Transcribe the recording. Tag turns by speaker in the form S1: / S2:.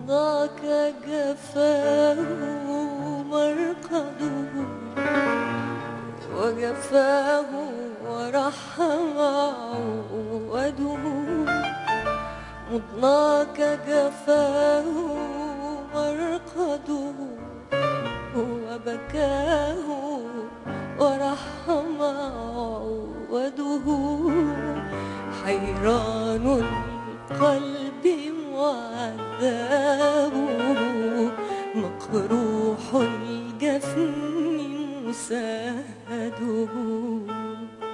S1: مضناك جفاه مرقده وجفاه ورحم عوده. مضناك جفاه مرقده وبكاه ورحم عوده. حيران القلب معذب مقروح الجفن مسهده.